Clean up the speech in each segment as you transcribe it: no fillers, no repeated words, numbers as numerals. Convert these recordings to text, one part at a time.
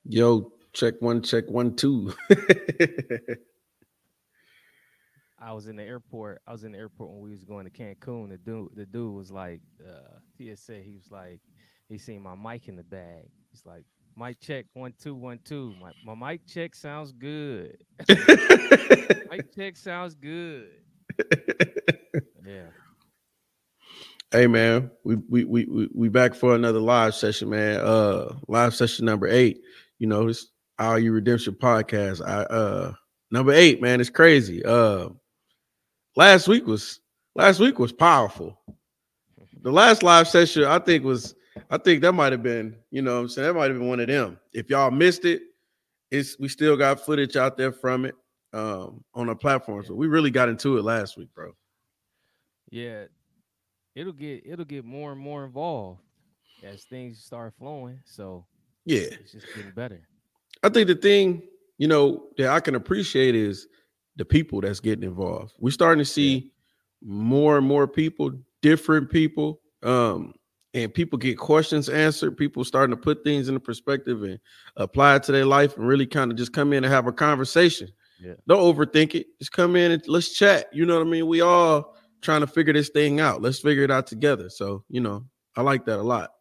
Yo, check one, two. I was in the airport. I was in the airport when we was going to Cancun. The dude was like, TSA. He was like, he seen my mic in the bag. He's like, mic check 1 2 1 2. My mic check sounds good. Mic check sounds good. Yeah. Hey man, we back for another live session, man. Live session number 8. It's Our You Redemption podcast. Number 8, man. It's crazy. Last week was last week was powerful. The last live session, I think that might have been, what I'm saying, that might have been one of them. If y'all missed it, we still got footage out there from it on our platforms. Yeah. But we really got into it last week, bro. Yeah. It'll get more and more involved as things start flowing. So Yeah. it's just getting better. I think the thing, that I can appreciate is the people that's getting involved. We're starting to Yeah. see more and more people, different people, and people get questions answered. People starting to put things into perspective and apply it to their life and really kind of just come in and have a conversation. Yeah. Don't overthink it. Just come in and let's chat. You know what I mean? We all trying to figure this thing out. Let's figure it out together. So, I like that a lot.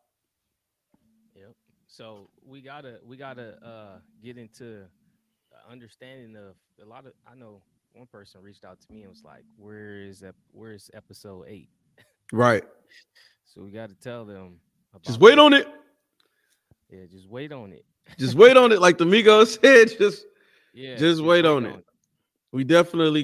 Yep. So we gotta get into understanding of a lot of. I know one person reached out to me and was like, where's episode 8?" Right. So we got to tell them Just about wait that. on it. Yeah, just wait on it. Just wait on it. Like the Migos said, just Yeah, just just wait wait on on it. it. We definitely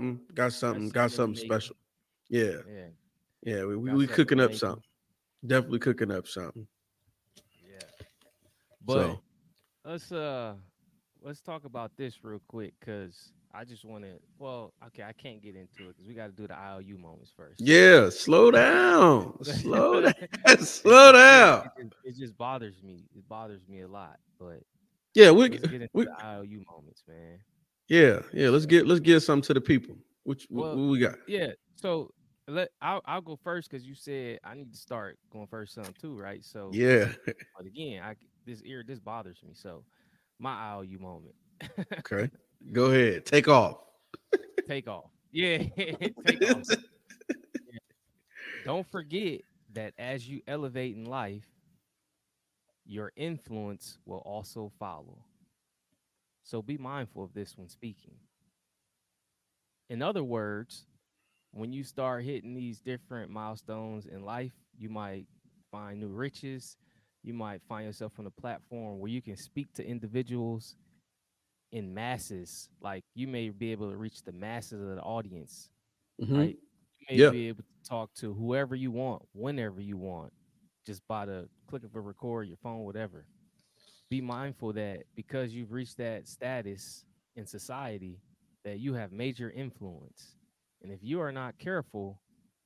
Got got something in the something making. special. Yeah. Yeah, Yeah. got We something in cooking the up making. something. Definitely cooking up something. Yeah, but So let's uh let's talk about this real quick because I just want to. Well, okay, I can't get into it because we got to do the IOU moments first. yeah, slow down. Slow down. It's Slow just down. it just bothers me. It bothers me a lot. But Yeah, let's get into we the IOU moments, man. yeah, let's get something to the people. Well, What we got? yeah. So I'll go first because you said I need to start going first some too, right? So, Yeah. but again, this bothers me. So my IOU moment. Okay. Go ahead. Take off. Take off. Yeah, take off. Yeah. Don't forget that as you elevate in life, your influence will also follow. So be mindful of this when speaking. In other words, when you start hitting these different milestones in life, you might find new riches. You might find yourself on a platform where you can speak to individuals in masses. Like you may be able to reach the masses of the audience, Hmm. right? You may Yeah. be able to talk to whoever you want, whenever you want, just by the click of a record, your phone, whatever. Be mindful that because you've reached that status in society, that you have major influence. And if you are not careful,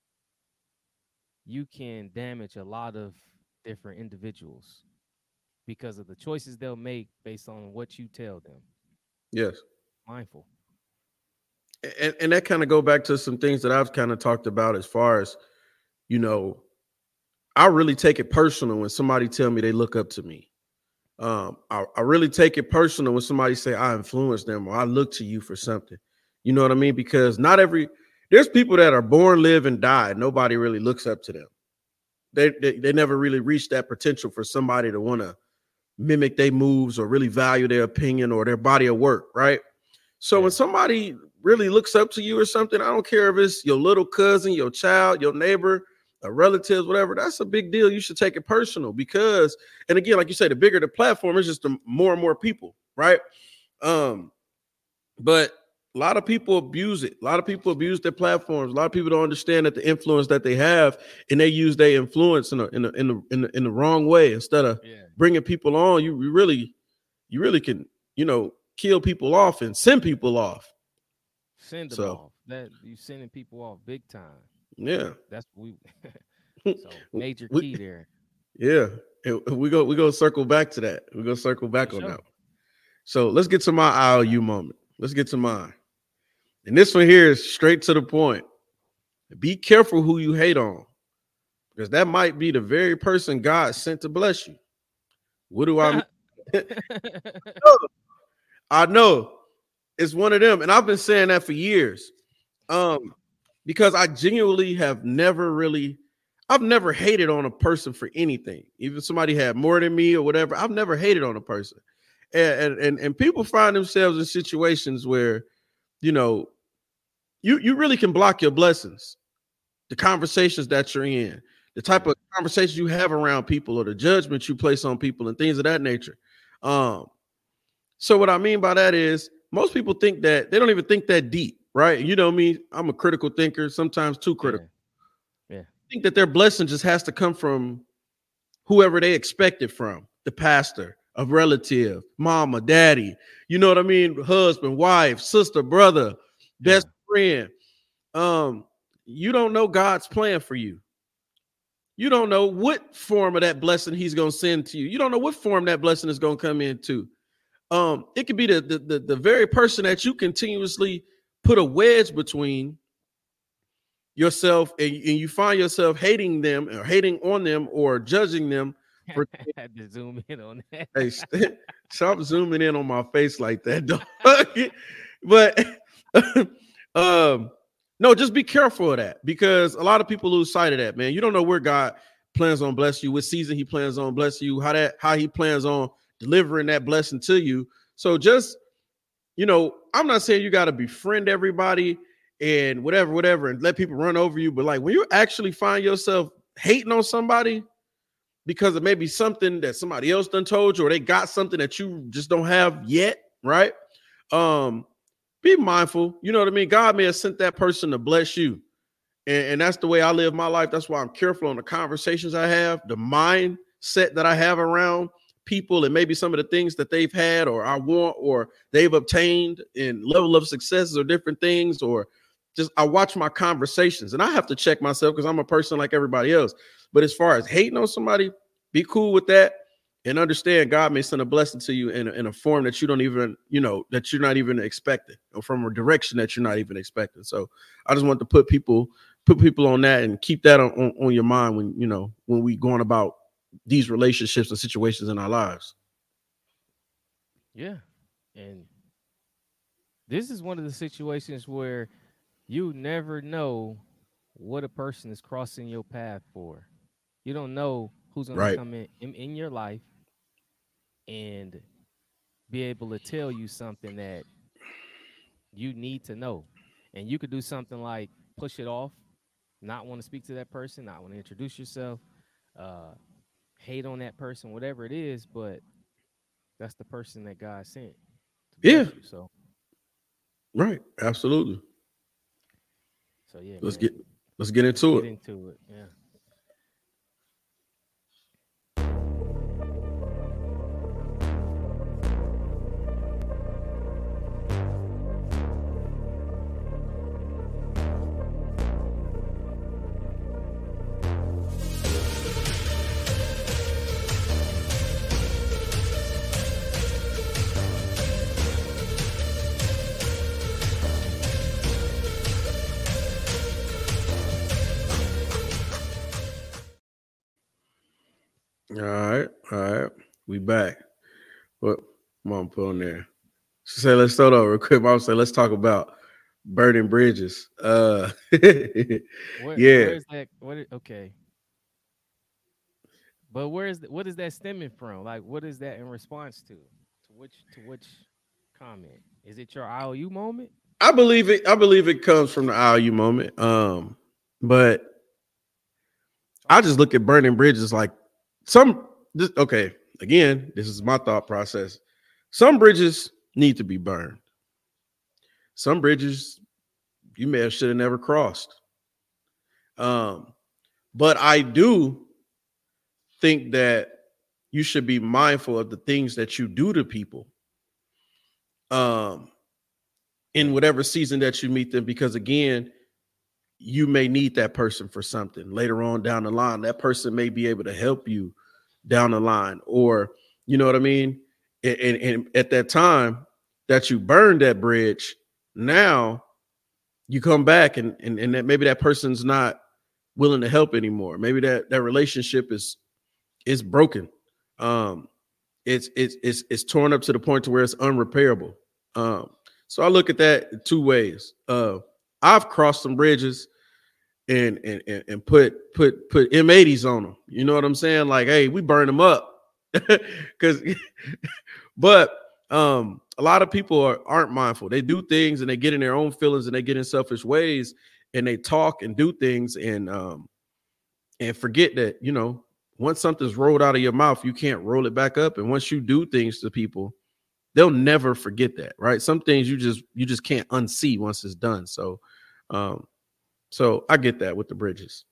you can damage a lot of different individuals because of the choices they'll make based on what you tell them. Yes. Mindful. And that kind of go back to some things that I've kind of talked about as far as, you know, I really take it personal when somebody tell me they look up to me. I really take it personal when somebody say I influence them or I look to you for something. You know what I mean? Because not every there's people that are born, live, and die. Nobody really looks up to them. They never really reach that potential for somebody to want to mimic their moves or really value their opinion or their body of work, right? So when Yeah. somebody really looks up to you or something, I don't care if it's your little cousin, your child, your neighbor, a relatives, whatever. That's a big deal. You should take it personal because, and again, like you say, the bigger the platform, it's just the more and more people, right? Um, but a lot of people abuse it. A lot of people abuse their platforms. A lot of people don't understand that the influence that they have, and they use their influence in the wrong way. Instead of Yeah. bringing people on, you really can kill people off and send people off. Send them So off. That you sending people off big time. yeah, That's what we so major we, key there. yeah, we go circle back to that. We go circle For back on that sure. one. So let's get to my IOU moment. Let's get to mine. And this one here is straight to the point. Be careful who you hate on, because that might be the very person God sent to bless you. What do I mean? I know it's one of them, and I've been saying that for years. Because I genuinely have I've never hated on a person for anything. Even somebody had more than me or whatever, I've never hated on a person. And people find themselves in situations where, you know, you really can block your blessings, the conversations that you're in, the type of conversations you have around people, or the judgment you place on people, and things of that nature. So what I mean by that is most people think that they don't even think that deep, right? You know me, I'm a critical thinker, sometimes too critical. Yeah. I think that their blessing just has to come from whoever they expect it from, the pastor, a relative, mama, daddy, you know what I mean? Husband, wife, sister, brother, best friend. You don't know God's plan for you. You don't know what form of that blessing he's going to send to you. You don't know what form that blessing is going to come into. It could be the very person that you continuously put a wedge between yourself, and you find yourself hating them or hating on them or judging them. For I had to zoom in on that. Hey, stop zooming in on my face like that, dog. But no, just be careful of that, because a lot of people lose sight of that, man. You don't know where God plans on bless you, what season he plans on bless you, how he plans on delivering that blessing to you. So just, you know, I'm not saying you got to befriend everybody and whatever, and let people run over you. But like when you actually find yourself hating on somebody because of maybe something that somebody else done told you, or they got something that you just don't have yet, right? Be mindful. You know what I mean? God may have sent that person to bless you. And that's the way I live my life. That's why I'm careful on the conversations I have, the mindset that I have around people, and maybe some of the things that they've had or I want or they've obtained in level of successes or different things, or just I watch my conversations, and I have to check myself because I'm a person like everybody else. But as far as hating on somebody, be cool with that and understand God may send a blessing to you in a form that you don't even, you know, that you're not even expecting, or from a direction that you're not even expecting. So I just want to put people on that and keep that on your mind when, you know, when we going about these relationships and situations in our lives. Yeah. And this is one of the situations where you never know what a person is crossing your path for. You don't know who's going to come in your life and be able to tell you something that you need to know. And you could do something like push it off, not want to speak to that person, not want to introduce yourself, hate on that person, whatever it is, but that's the person that God sent to bless you. So right, absolutely. So yeah, let's get into it. Get into it, yeah. All right. We back. What mom put on there? She said, let's start over real quick. Mom said, let's talk about burning bridges. Where is that? Okay. But what is that stemming from? Like, what is that in response to? To which comment? Is it your IOU moment? I believe it comes from the IOU moment. But I just look at burning bridges like okay, again, this is my thought process. Some bridges need to be burned. Some bridges you may have should have never crossed. But I do think that you should be mindful of the things that you do to people. In whatever season that you meet them, because again, you may need that person for something later on down the line. That person may be able to help you down the line, or you know what I mean? And at that time that you burned that bridge, now you come back and that maybe that person's not willing to help anymore. Maybe that relationship is broken. it's torn up to the point to where it's unrepairable. So I look at that two ways. I've crossed some bridges and put M80s on them. You know what I'm saying? Like, hey, we burn them up. But a lot of people aren't mindful. They do things and they get in their own feelings and they get in selfish ways and they talk and do things and forget that, you know, once something's rolled out of your mouth, you can't roll it back up. And once you do things to people, they'll never forget that, right? Some things you just can't unsee once it's done. So I get that with the bridges.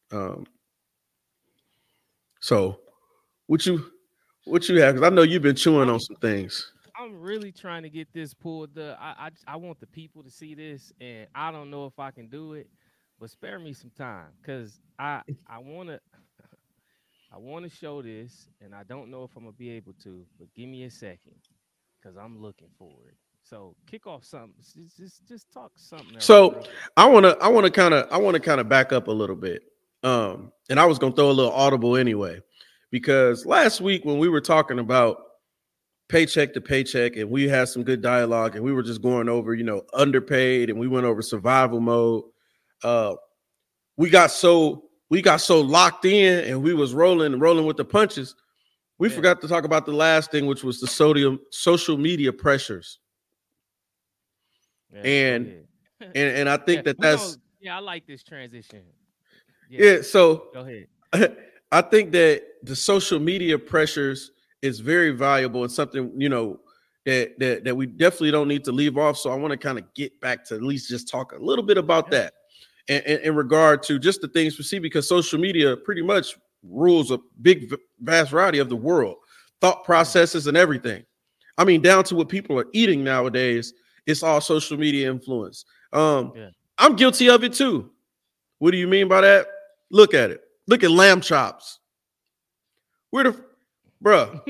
So what you have? Because I know you've been chewing on some things. I'm really trying to get this pulled up. I want the people to see this, and I don't know if I can do it, but spare me some time because I want to show this, and I don't know if I'm gonna be able to. But give me a second because I'm looking for it. So kick off something. Just talk something else. So I want to kind of back up a little bit. And I was gonna throw a little audible anyway, because last week when we were talking about paycheck to paycheck and we had some good dialogue and we were just going over, you know, underpaid and we went over survival mode. We got so locked in and we was rolling with the punches. We forgot to talk about the last thing, which was the social media pressures. Yeah, and I think that's I like this transition. Yeah, so go ahead. I think that the social media pressures is very valuable and something, you know, that we definitely don't need to leave off. So I want to kind of get back to at least just talk a little bit about that and in regard to just the things we see, because social media pretty much rules a big, vast variety of the world, thought processes and everything. I mean, down to what people are eating nowadays, it's all social media influence. I'm guilty of it too. What do you mean by that? Look at it. Look at lamb chops. Bruh,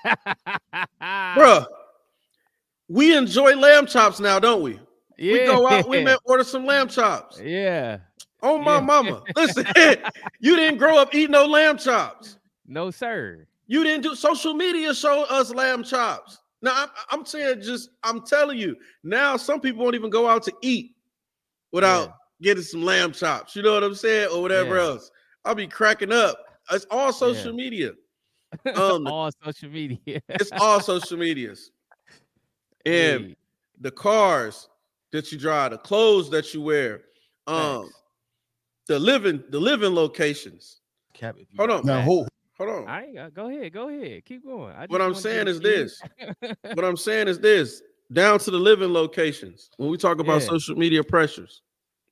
we enjoy lamb chops now, don't we? Yeah. We go out, we may order some lamb chops. Yeah. Oh, my mama. Listen, you didn't grow up eating no lamb chops. No, sir. You didn't do social media show us lamb chops. Now, I'm saying I'm telling you, now some people won't even go out to eat without getting some lamb chops. You know what I'm saying? Or whatever else. I'll be cracking up. It's all social media. All social media. It's all social medias. And the cars that you drive, the clothes that you wear, the living locations. Hold on. Now, hold on. I ain't go ahead. Keep going. What I'm saying is this. What I'm saying is this. Down to the living locations. When we talk about social media pressures.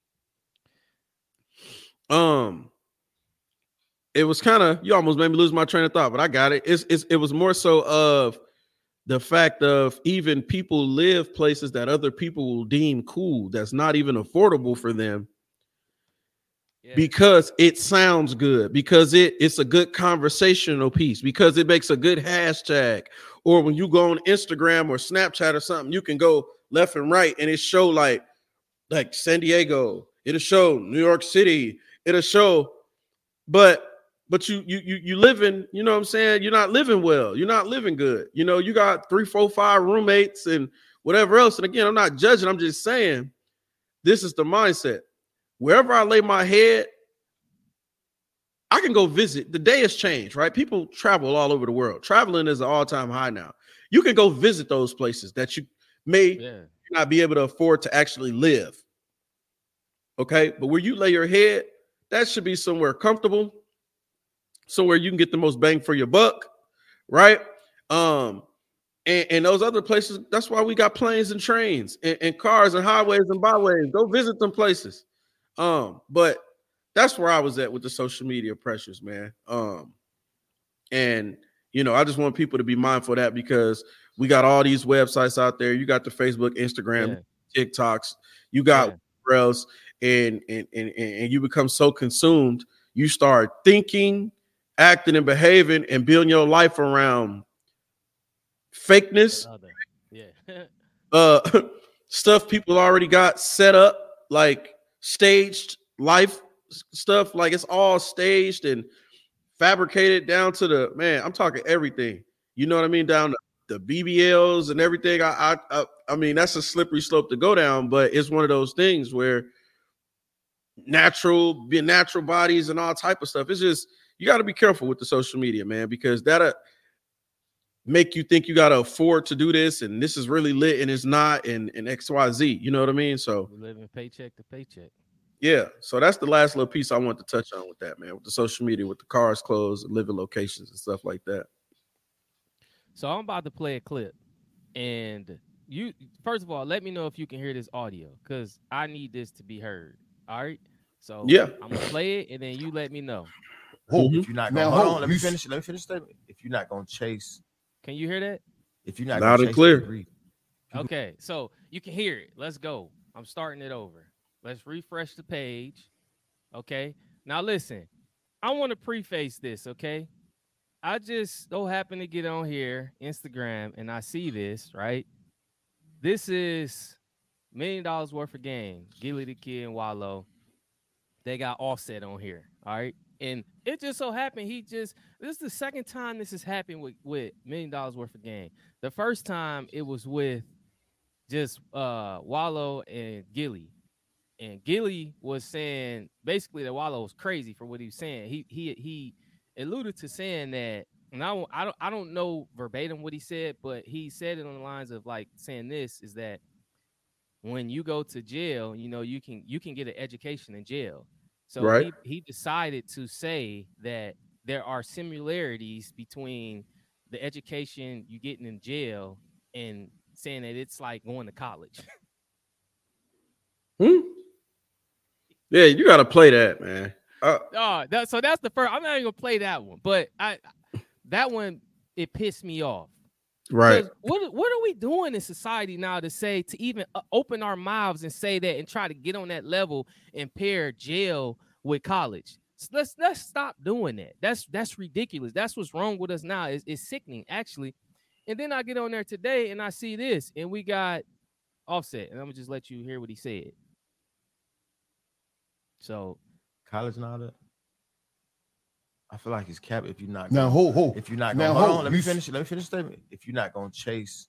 It was kind of, you almost made me lose my train of thought, but I got it. It was more so of the fact of even people live places that other people will deem cool, that's not even affordable for them, because it sounds good, because it's a good conversational piece, because it makes a good hashtag. Or when you go on Instagram or Snapchat or something, you can go left and right and it show like San Diego, it'll show New York City, it'll show, but you living, you know what I'm saying? You're not living well. You're not living good. You know, you got 3, 4, 5 roommates and whatever else. And again, I'm not judging. I'm just saying this is the mindset. Wherever I lay my head, I can go visit. The day has changed, right? People travel all over the world. Traveling is an all-time high now. You can go visit those places that you may not be able to afford to actually live. Okay? But where you lay your head, that should be somewhere comfortable, somewhere you can get the most bang for your buck, right? And those other places, that's why we got planes and trains and cars and highways and byways. Go visit them places. But that's where I was at with the social media pressures, man. And you know, I just want people to be mindful of that, because we got all these websites out there. You got the Facebook, Instagram, TikToks, you got else, and you become so consumed, you start thinking, acting and behaving and building your life around fakeness, stuff people already got set up, like staged life stuff. Like it's all staged and fabricated down to the, man, I'm talking everything. you know what I mean, down the BBLs and everything. I mean, that's a slippery slope to go down, but it's one of those things where natural bodies and all type of stuff. It's just you got to be careful with the social media, man, because that'll make you think you got to afford to do this and this is really lit and it's not, and XYZ. You know what I mean? So we're living paycheck to paycheck. Yeah, so that's the last little piece I want to touch on with that, man, with the social media, with the cars, clothes, living locations, and stuff like that. So I'm about to play a clip, and you first of all, let me know if you can hear this audio because I need this to be heard. All right. So yeah, I'm gonna play it, and then you let me know. If you're not gonna hold on, let me finish the statement. If you're not gonna chase, can you hear that? If you're not loud and clear. Okay, so you can hear it. Let's go. I'm starting it over. Let's refresh the page. Okay. Now listen, I want to preface this. Okay. I just so happen to get on here, Instagram, and I see this, right? This is $1 million worth of game. Gillie the Kid and Wallo. They got Offset on here. All right. And it just so happened this is the second time this has happened with $1 million worth of game. The first time it was with just Wallo and Gillie. And Gillie was saying basically that Wallo was crazy for what he was saying. He alluded to saying that, and I don't know verbatim what he said, but he said it on the lines of like saying this is that when you go to jail, you know, you can get an education in jail. So right. he decided to say that there are similarities between the education you getting in jail and saying that it's like going to college. Yeah, you got to play that, man. So that's the first. I'm not even gonna play that one, but that one it pissed me off. Right. What are we doing in society now to say to even open our mouths and say that and try to get on that level and pair jail with college? So let's stop doing that. That's ridiculous. That's what's wrong with us now. It's sickening actually. And then I get on there today and I see this, and we got Offset, and I'm gonna just let you hear what he said. So, college and all that. I feel like it's cap if you're not. If you're not going, hold on. Let me finish the statement. If you're not going to chase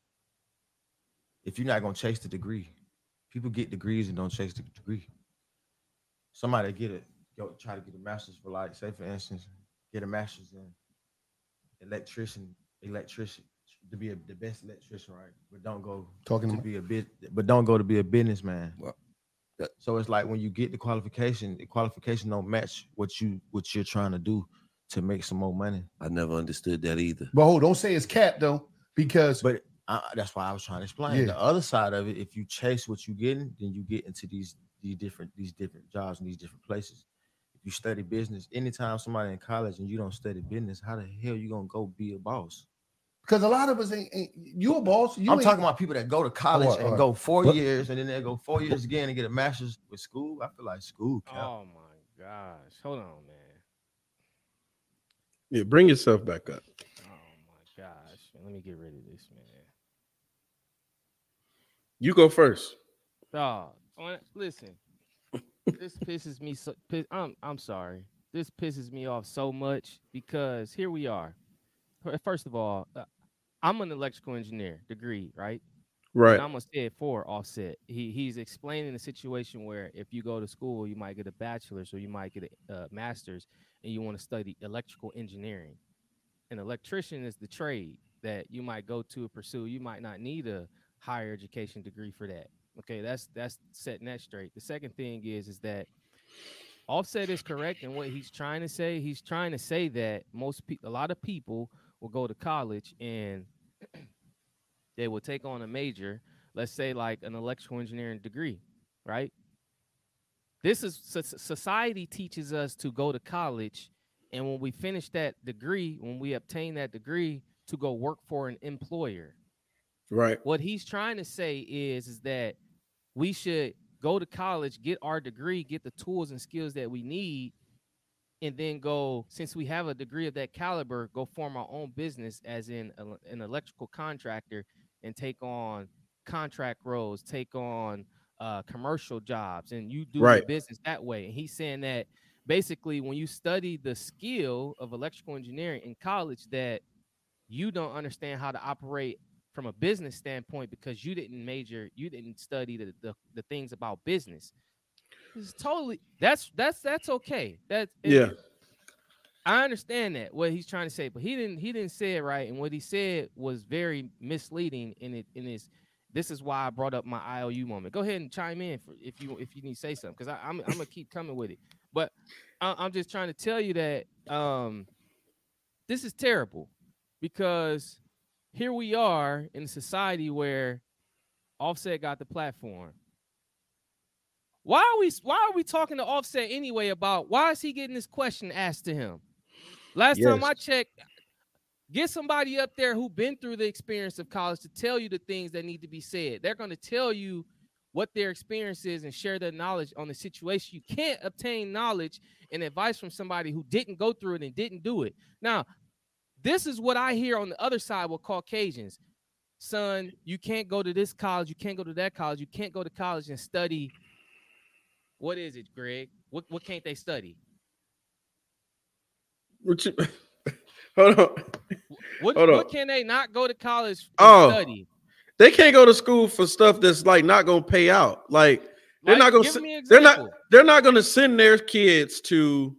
the degree, people get degrees and don't chase the degree. Somebody try to get a master's for, like, say for instance, get a master's in electrician to be the best electrician, right? But don't go to be a businessman. Well, so it's like when you get the qualification don't match what you're trying to do to make some more money. I never understood that either. But don't say it's cap though, because that's why I was trying to explain the other side of it. If you chase what you're getting, then you get into these different jobs in these different places. If you study business, anytime somebody in college and you don't study business, how the hell you gonna go be a boss? Because a lot of us ain't you a boss. I'm talking about people that go to college and go 4 years and then they go 4 years again and get a master's with school. I feel like school. Oh my gosh. Hold on, man. Yeah, bring yourself back up. Oh my gosh. Let me get rid of this, man. You go first. Listen. This pisses me so I'm sorry. This pisses me off so much because here we are. First of all, I'm an electrical engineer degree, right? Right. And I'm gonna say it for Offset. He's explaining the situation where if you go to school, you might get a bachelor's or you might get a master's, and you want to study electrical engineering. An electrician is the trade that you might go to pursue. You might not need a higher education degree for that. Okay, that's setting that straight. The second thing is that Offset is correct in what he's trying to say. He's trying to say that a lot of people will go to college and they will take on a major, let's say like an electrical engineering degree, right? This is society teaches us to go to college, and when we finish that degree, when we obtain that degree, to go work for an employer. Right. What he's trying to say is that we should go to college, get our degree, get the tools and skills that we need, and then go, since we have a degree of that caliber, go form our own business as in an electrical contractor and take on contract roles, take on commercial jobs, and you do your business that way. And he's saying that basically when you study the skill of electrical engineering in college, that you don't understand how to operate from a business standpoint because you didn't study the things about business. It's totally that's okay. Yeah. I understand that what he's trying to say, but he didn't say it right, and what he said was very misleading. This is why I brought up my IOU moment. Go ahead and chime in if you need to say something, because I'm gonna keep coming with it. But I'm just trying to tell you that this is terrible, because here we are in a society where Offset got the platform. Why are we talking to Offset anyway about why is he getting this question asked to him? Last time I checked, get somebody up there who been through the experience of college to tell you the things that need to be said. They're going to tell you what their experience is and share their knowledge on the situation. You can't obtain knowledge and advice from somebody who didn't go through it and didn't do it. Now, this is what I hear on the other side with Caucasians. Son, you can't go to this college. You can't go to that college. You can't go to college and study. What is it, Greg? What can't they study? Hold on. What can they not go to college and study? They can't go to school for stuff that's like not gonna pay out. Like they're not gonna send their kids to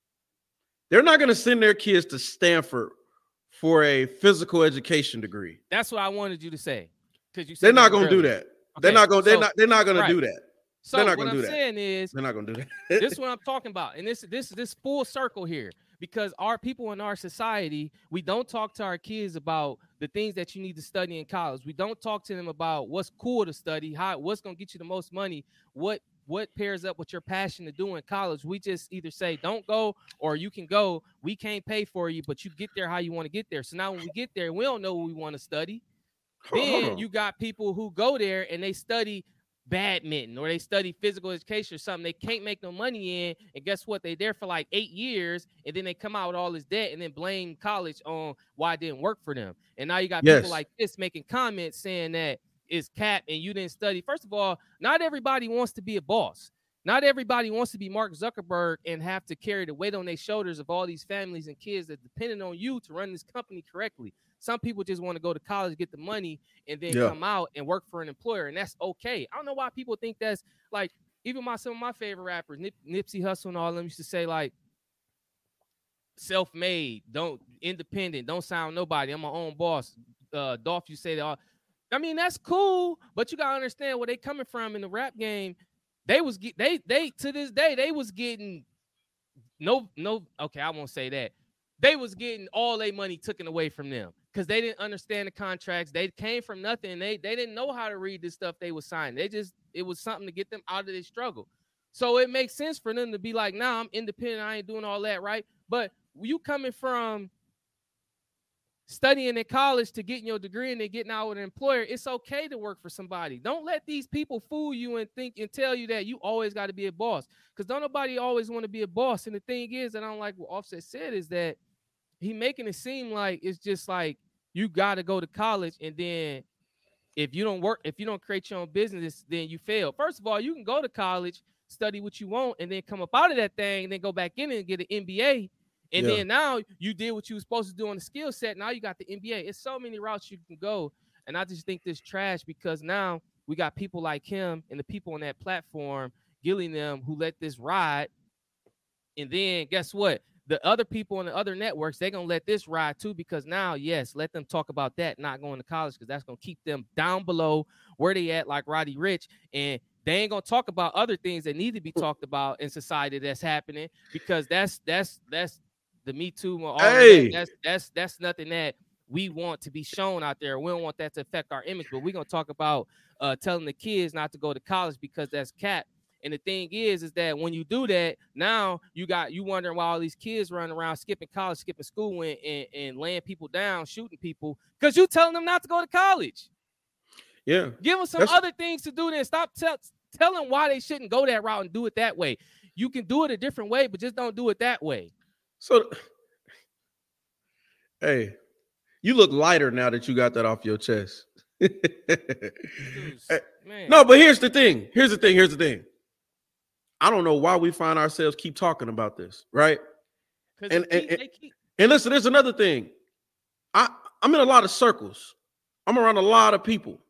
Stanford for a physical education degree. That's what I wanted you to say. Because you said they're not gonna do that. Okay. They're not gonna do that. So what I'm saying is they're not gonna do that. This is what I'm talking about. And this full circle here. Because our people in our society, we don't talk to our kids about the things that you need to study in college. We don't talk to them about what's cool to study, what's going to get you the most money, what pairs up with your passion to do in college. We just either say, don't go, or you can go. We can't pay for you, but you get there how you want to get there. So now when we get there, we don't know what we want to study. Then you got people who go there and they study badminton or they study physical education or something. They can't make no money in, and guess what? They there for like 8 years, and then they come out with all this debt and then blame college on why it didn't work for them. And now you got people like this making comments saying that it's cap and you didn't study. First of all, not everybody wants to be a boss. Not everybody wants to be Mark Zuckerberg and have to carry the weight on their shoulders of all these families and kids that depending on you to run this company correctly. Some people just want to go to college, get the money, and then come out and work for an employer, and that's okay. I don't know why people think that's like, even some of my favorite rappers, Nipsey Hussle and all of them used to say like, self-made, independent, don't sound nobody. I'm my own boss. Dolph, you say that. I mean, that's cool, but you gotta understand where they coming from in the rap game. They to this day they was getting no. Okay, I won't say that. They was getting all their money taken away from them because they didn't understand the contracts. They came from nothing. They didn't know how to read the stuff they was signing. It was something to get them out of this struggle. So it makes sense for them to be like, nah, I'm independent. I ain't doing all that, right? But you coming from studying in college to getting your degree and then getting out with an employer, it's okay to work for somebody. Don't let these people fool you and think and tell you that you always got to be a boss, because don't nobody always want to be a boss. And the thing is, that I don't like what Offset said, is that he making it seem like it's just like you got to go to college, and then if you don't create your own business, then you fail. First of all, you can go to college, study what you want, and then come up out of that thing and then go back in and get an MBA. And then now you did what you were supposed to do on the skill set. Now you got the MBA. It's so many routes you can go. And I just think this trash, because now we got people like him and the people on that platform, Gillingham, who let this ride. And then guess what? The other people on the other networks, they're going to let this ride too, because now, yes, let them talk about that, not going to college, because that's going to keep them down below where they at, like Roddy Ricch. And they ain't going to talk about other things that need to be talked about in society that's happening, because that's the Me Too. That's nothing that we want to be shown out there. We don't want that to affect our image, but we're going to talk about telling the kids not to go to college because that's cap. And the thing is that when you do that, now you wondering why all these kids running around skipping college, skipping school, and laying people down, shooting people, because you telling them not to go to college. Yeah. Give them some other things to do then. Stop telling why they shouldn't go that route and do it that way. You can do it a different way, but just don't do it that way. So, hey, you look lighter now that you got that off your chest. No, but here's the thing. Here's the thing. I don't know why we find ourselves keep talking about this, right? And listen, there's another thing. I'm in a lot of circles. I'm around a lot of people.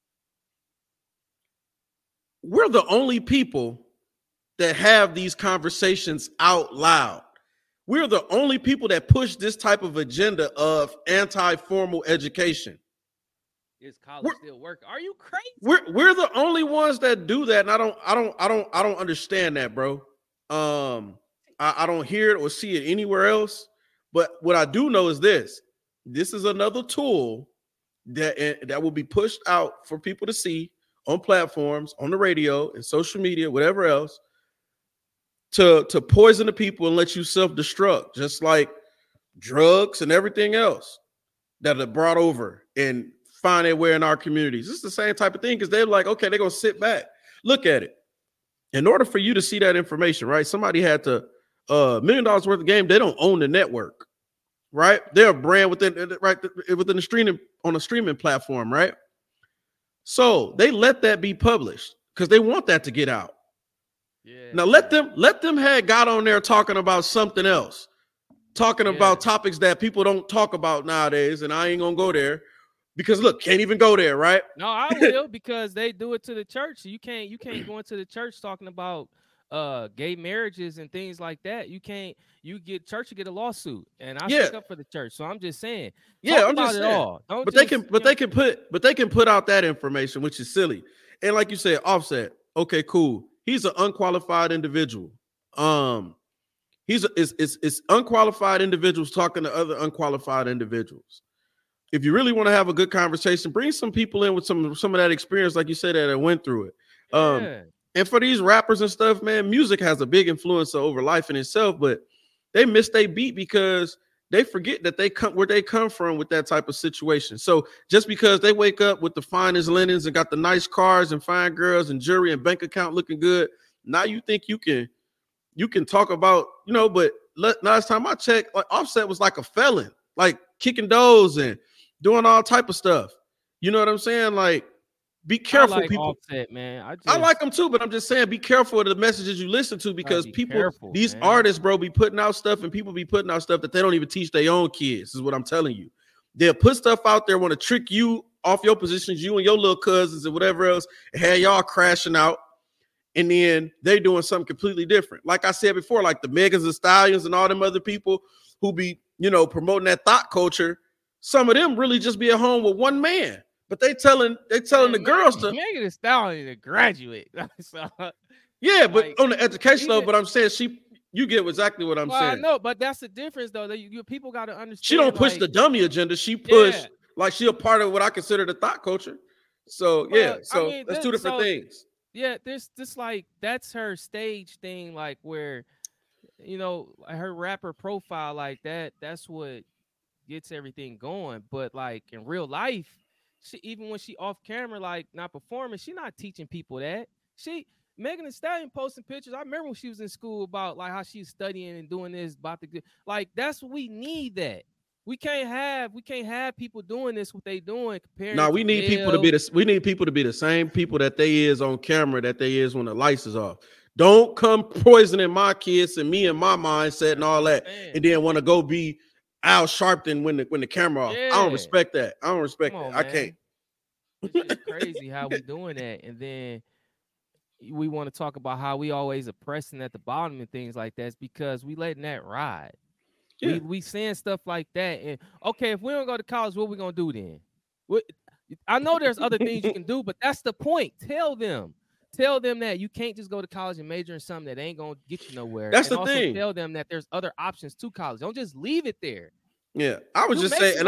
We're the only people that have these conversations out loud. We're the only people that push this type of agenda of anti-formal education. Is college still working? Are you crazy? We're the only ones that do that, and I don't understand that, bro. I don't hear it or see it anywhere else. But what I do know is this: this is another tool that will be pushed out for people to see on platforms, on the radio, and social media, whatever else, to poison the people and let you self-destruct, just like drugs and everything else that are brought over and find their way in our communities. It's the same type of thing because they're like, okay, they're going to sit back, look at it. In order for you to see that information, right, somebody had to $1 million worth of game. They don't own the network, right? They're a brand within the streaming, on a streaming platform, right? So they let that be published because they want that to get out. Yeah. Now let them have got on there talking about something else, talking about topics that people don't talk about nowadays, and I ain't gonna go there because look, can't even go there, right? No, I will because they do it to the church. You can't go into the church talking about gay marriages and things like that. You can't. You get church to get a lawsuit, and I stick up for the church. So I'm just saying. I'm just saying. They can put out that information, which is silly. And like you said, Offset. Okay, cool. He's an unqualified individual. It's unqualified individuals talking to other unqualified individuals. If you really want to have a good conversation, bring some people in with some of that experience, like you said, that went through it. And for these rappers and stuff, man, music has a big influence over life in itself, but they miss their beat because they forget that they come where they come from with that type of situation. So just because they wake up with the finest linens and got the nice cars and fine girls and jewelry and bank account looking good, now you think you can talk about, but last time I checked, like Offset was like a felon, like kicking doors and doing all type of stuff. You know what I'm saying? Like, be careful, people. Offset, man. I like them too, but I'm just saying, be careful of the messages you listen to because these artists, bro, be putting out stuff and people be putting out stuff that they don't even teach their own kids, is what I'm telling you. They'll put stuff out there, want to trick you off your positions, you and your little cousins and whatever else, and have y'all crashing out. And then they doing something completely different. Like I said before, like the Megans and Stallions and all them other people who be, promoting that thought culture. Some of them really just be at home with one man. But they telling the girls to Megan Thee Stallion to graduate. So, yeah, but on the education level, but I'm saying you get exactly what I'm saying. No, but that's the difference though. People got to understand. She don't push the dummy agenda. She push like she a part of what I consider the thought culture. So that's two different things. Yeah, there's just like that's her stage thing, like where her rapper profile like that. That's what gets everything going. But like in real life. Even when she off camera, like not performing, she not teaching people that. Megan Thee Stallion posting pictures. I remember when she was in school about like how she's studying and doing this about like that's what we need. That we can't have people doing this what they doing. No, we need people to be the same people that they is on camera that they is when the lights is off. Don't come poisoning my kids and me and my mindset and all that, and then want to go be Al Sharpton when the camera off. I don't respect that. I can't. It's just crazy how we doing that. And then we want to talk about how we always oppressing at the bottom and things like that. It's because we letting that ride. Yeah. We saying stuff like that. And okay, if we don't go to college, what we gonna do then? I know there's other things you can do, but that's the point. Tell them that you can't just go to college and major in something that ain't gonna get you nowhere. That's the thing. Tell them that there's other options to college. Don't just leave it there. Yeah, I was just saying, and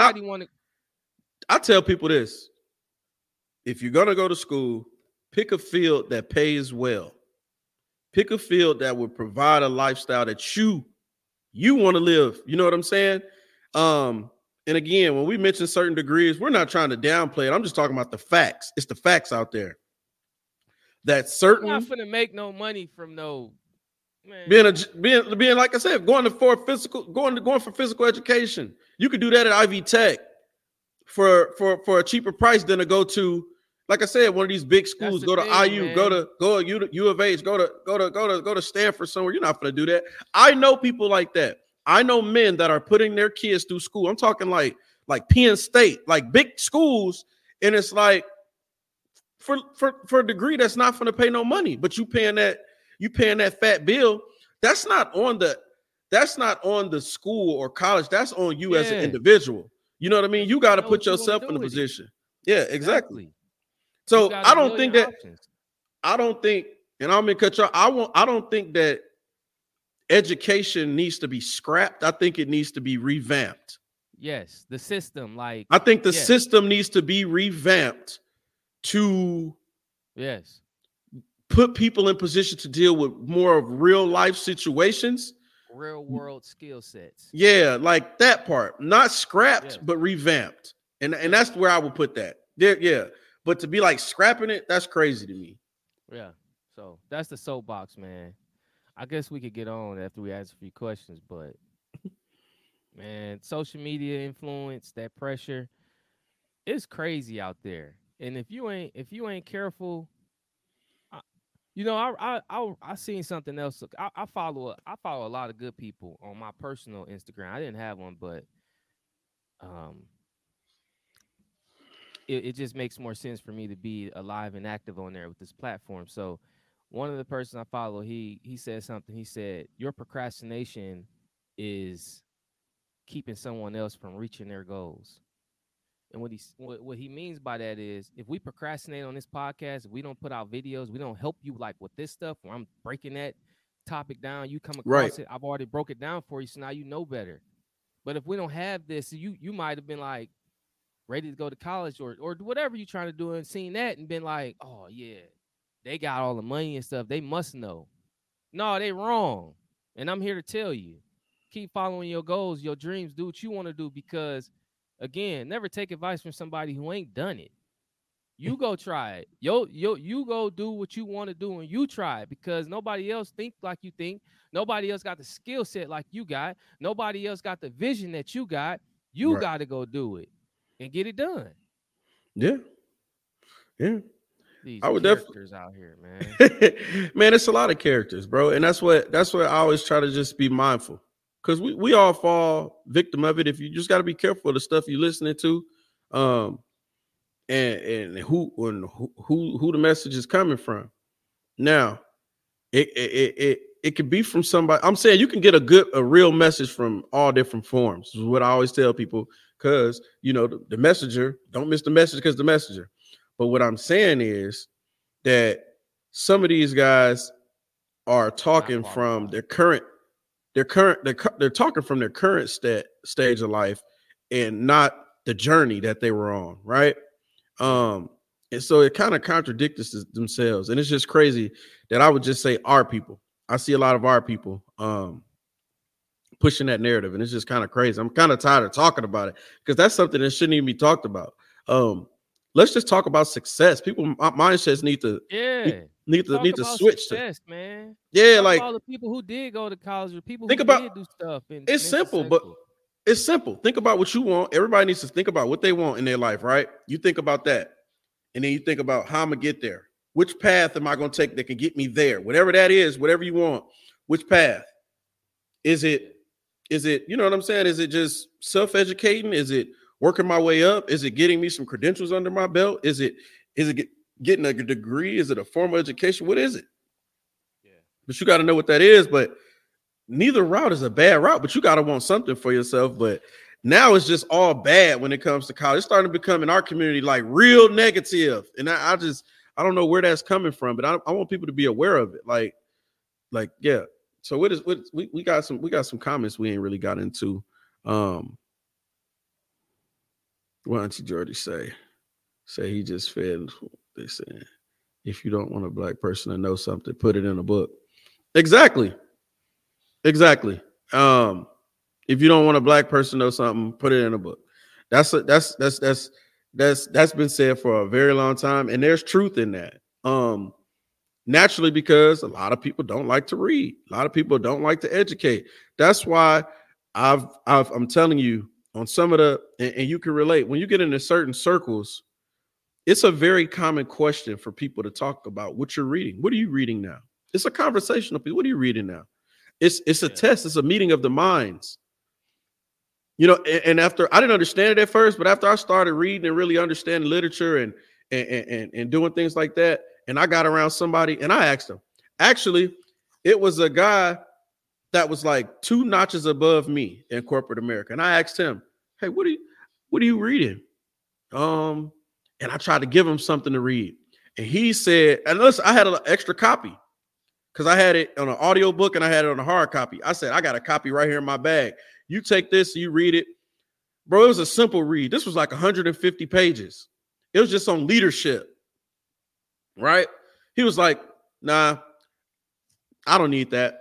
I tell people this: if you're gonna go to school, pick a field that pays well. Pick a field that would provide a lifestyle that you want to live. You know what I'm saying? And again, when we mention certain degrees, we're not trying to downplay it. I'm just talking about the facts. It's the facts out there. That certain I'm not finna make no money from no man. Being like I said, going for physical education. You could do that at Ivy Tech for a cheaper price than to go to, like I said, one of these big schools. Go to IU, man. go to U of H, go to Stanford somewhere. You're not gonna do that. I know people like that. I know men that are putting their kids through school. I'm talking like like Penn State, like big schools, and it's like for a degree that's not going to pay no money, but you paying that fat bill. That's not on the school or college. That's on you as an individual. You know what I mean? You got to put yourself in a position. Yeah, exactly. So I don't think, and I'm gonna cut you off. I don't think that education needs to be scrapped. I think it needs to be revamped. Yes, the system, like I think the system needs to be revamped to put people in position to deal with more of real life situations, real world skill sets. Yeah, like that part, not scrapped, but revamped. And that's where I would put that. Yeah. But to be like scrapping it, that's crazy to me. Yeah. So that's the soapbox, man. I guess we could get on after we answer a few questions, but man, social media influence, that pressure, it's crazy out there. And if you ain't careful, I seen something else. I follow a lot of good people on my personal Instagram. I didn't have one, but it just makes more sense for me to be alive and active on there with this platform. So one of the persons I follow, he said something. He said, your procrastination is keeping someone else from reaching their goals. And what he means by that is, if we procrastinate on this podcast, if we don't put out videos, we don't help you like with this stuff, where I'm breaking that topic down, you come across it, I've already broke it down for you, so now you know better. But if we don't have this, you might have been like ready to go to college or whatever you're trying to do and seen that and been like, oh yeah, they got all the money and stuff, they must know. No, they wrong. And I'm here to tell you, keep following your goals, your dreams, do what you want to do, because again, never take advice from somebody who ain't done it. You go try it. You go do what you want to do and you try it, because nobody else think like you think. Nobody else got the skill set like you got. Nobody else got the vision that you got. You got to go do it and get it done. Yeah. Yeah. These I would characters out here, man. Man, it's a lot of characters, bro. And that's what I always try to just be mindful. Because we all fall victim of it. If you just got to be careful of the stuff you're listening to, and who the message is coming from. Now, it could be from somebody. I'm saying you can get a real message from all different forms. This is what I always tell people. Because the messenger, don't miss the message because the messenger. But what I'm saying is that some of these guys are talking from their current. They're talking from their current stage of life and not the journey that they were on, right? And so it kind of contradicts themselves. And it's just crazy that I would just say our people. I see a lot of our people pushing that narrative, and it's just kind of crazy. I'm kind of tired of talking about it because that's something that shouldn't even be talked about. Let's just talk about success. People mindsets need to switch success, man. Yeah, talk like all the people who did go to college, or people who did do stuff. It's simple, but it's simple. Think about what you want. Everybody needs to think about what they want in their life, right? You think about that, and then you think about how I'm gonna get there. Which path am I gonna take that can get me there? Whatever that is, whatever you want. Which path? Is it? You know what I'm saying? Is it just self-educating? Is it working my way up? Is it getting me some credentials under my belt? Is it getting a degree? Is it a formal education? What is it? Yeah. But you got to know what that is. But neither route is a bad route, but you got to want something for yourself. But now it's just all bad when it comes to college. It's starting to become in our community like real negative. And I don't know where that's coming from, but I want people to be aware of it. Like, yeah. So we got some comments we ain't really got into. What Auntie Jordy say he just fed. They saying, if you don't want a black person to know something, put it in a book. Exactly. If you don't want a black person to know something, put it in a book. That's been said for a very long time, and there's truth in that. Naturally, because a lot of people don't like to read, a lot of people don't like to educate. That's why I'm telling you. On some of and you can relate, when you get into certain circles, it's a very common question for people to talk about what you're reading. What are you reading now? It's a conversational piece. What are you reading now? It's a test. It's a meeting of the minds. You know, and after I didn't understand it at first, but after I started reading and really understanding literature and doing things like that, and I got around somebody and I asked him. Actually, it was a guy that was like 2 notches above me in corporate America. And I asked him, "Hey, what are you reading?" And I tried to give him something to read. And he said, and listen, I had an extra copy because I had it on an audio book and I had it on a hard copy. I said, I got a copy right here in my bag. You take this, you read it. Bro, it was a simple read. This was like 150 pages. It was just on leadership, right? He was like, nah, I don't need that.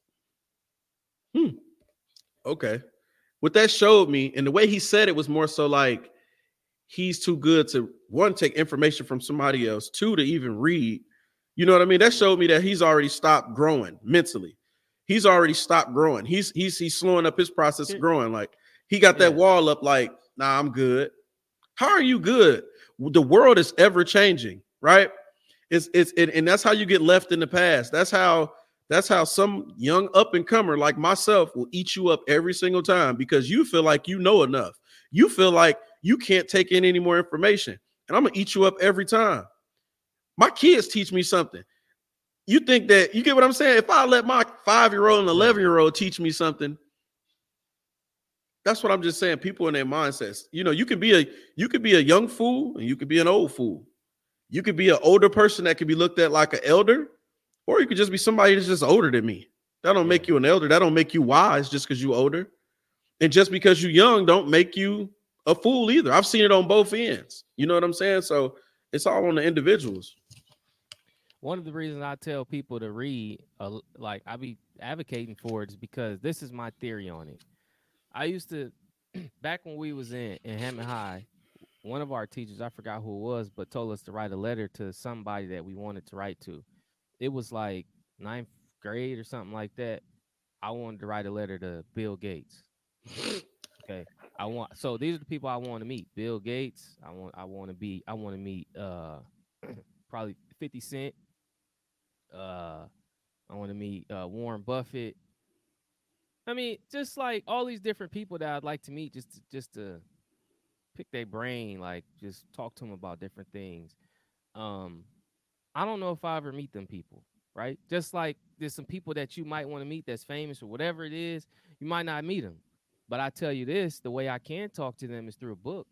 Okay. What that showed me, and the way he said it was more so like he's too good to, 1, take information from somebody else, 2, to even read. You know what I mean? That showed me that he's already stopped growing mentally. He's already stopped growing. He's slowing up his process of growing. Like he got that wall up like, nah, I'm good. How are you good? The world is ever changing, right? And that's how you get left in the past. That's how some young up and comer like myself will eat you up every single time because you feel like you know enough. You feel like you can't take in any more information. And I'm gonna eat you up every time. My kids teach me something. You think that, you get what I'm saying? If I let my 5-year-old and 11-year-old teach me something, that's what I'm just saying. People in their mindsets, you know, you could be a young fool and you could be an old fool. You could be an older person that could be looked at like an elder, or you could just be somebody that's just older than me. That don't make you an elder. That don't make you wise just because you're older. And just because you're young don't make you a fool either. I've seen it on both ends. You know what I'm saying? So it's all on the individuals. One of the reasons I tell people to read, like I be advocating for it, is because this is my theory on it. I used to, back when we was in Hammond High, one of our teachers, I forgot who it was, but told us to write a letter to somebody that we wanted to write to. It was like 9th grade or something like that. I wanted to write a letter to Bill Gates. Okay. So these are the people I want to meet. Bill Gates. I want to meet probably 50 Cent. I want to meet Warren Buffett. I mean, just like all these different people that I'd like to meet, just to pick their brain, like just talk to them about different things. I don't know if I ever meet them people, right? Just like there's some people that you might want to meet that's famous or whatever it is, you might not meet them. But I tell you this, the way I can talk to them is through a book.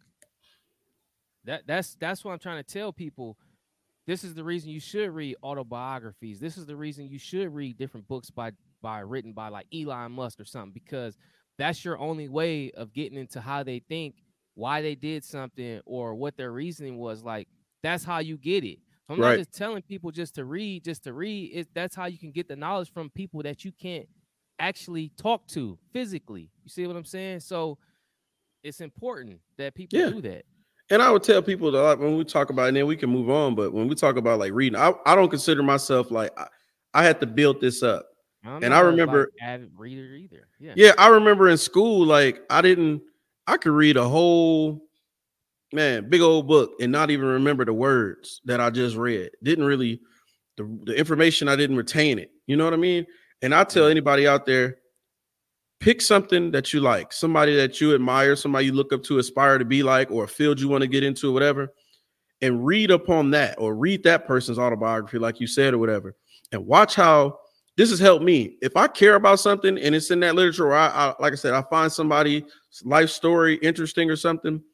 That's what I'm trying to tell people. This is the reason you should read autobiographies. This is the reason you should read different books written by like Elon Musk or something, because that's your only way of getting into how they think, why they did something, or what their reasoning was. Like, that's how you get it. So I'm not just telling people just to read. That's how you can get the knowledge from people that you can't actually talk to physically. You see what I'm saying? So it's important that people do that. And I would tell people that when we talk about it, and then we can move on, but when we talk about like reading, I don't consider myself like I had to build this up. And I remember avid reader either. Yeah, I remember in school, like I could read a whole big old book and not even remember the words that I just read. Didn't really the information, I didn't retain it. You know what I mean? And I tell anybody out there, pick something that you like, somebody that you admire, somebody you look up to, aspire to be like, or a field you want to get into or whatever, and read upon that, or read that person's autobiography, like you said, or whatever, and watch how this has helped me. If I care about something and it's in that literature, or I like I said, I find somebody's life story interesting or something,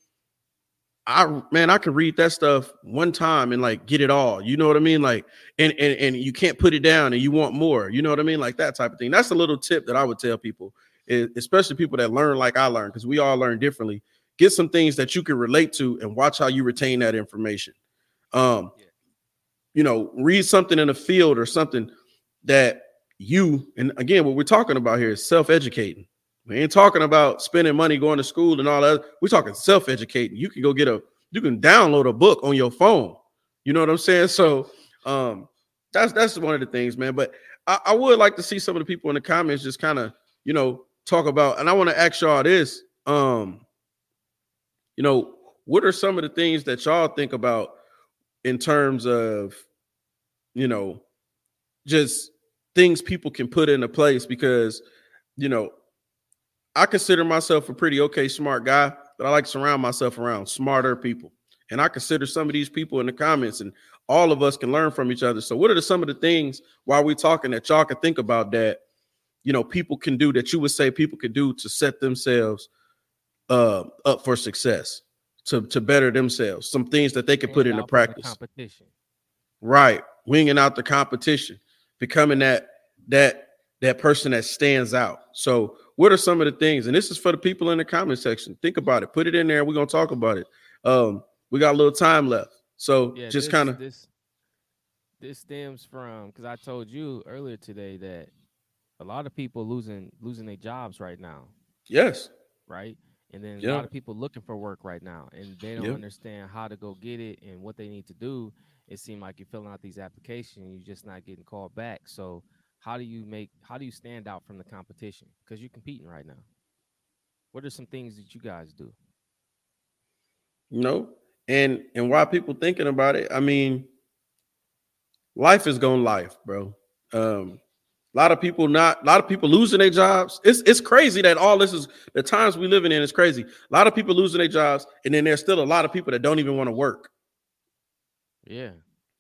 I can read that stuff one time and like get it all. You know what I mean? Like, and you can't put it down and you want more. You know what I mean? Like that type of thing. That's a little tip that I would tell people, especially people that learn like I learn, because we all learn differently. Get some things that you can relate to and watch how you retain that information. You know, read something in a field or something that and again, what we're talking about here is self-educating. We ain't talking about spending money going to school and all that. We're talking self-educating. You can you can download a book on your phone. You know what I'm saying? So that's one of the things, man. But I would like to see some of the people in the comments just kind of, you know, talk about, and I want to ask y'all this, you know, what are some of the things that y'all think about in terms of, you know, just things people can put into place? Because, you know, I consider myself a pretty okay smart guy, but I like to surround myself around smarter people. And I consider some of these people in the comments, and all of us can learn from each other. So what are some of the things while we're talking that y'all can think about that, you know, people can do that you would say people could do to set themselves up for success, to better themselves, some things that they could put into practice. Competition. Right. Winging out the competition, becoming that person that stands out. So what are some of the things? And this is for the people in the comment section. Think about it. Put it in there. We're going to talk about it. We got a little time left. So Yeah, just kind of. This stems from, because I told you earlier today that a lot of people losing their jobs right now. Yes. Right. And then a lot of people looking for work right now, and they don't understand how to go get it and what they need to do. It seems like you're filling out these applications, you're just not getting called back. So how do you stand out from the competition? Because you're competing right now. What are some things that you guys do? And while people thinking about it, I mean, life is going life, bro. A lot of people losing their jobs. It's crazy that all this is the times we living in is crazy. A lot of people losing their jobs, and then there's still a lot of people that don't even want to work. Yeah.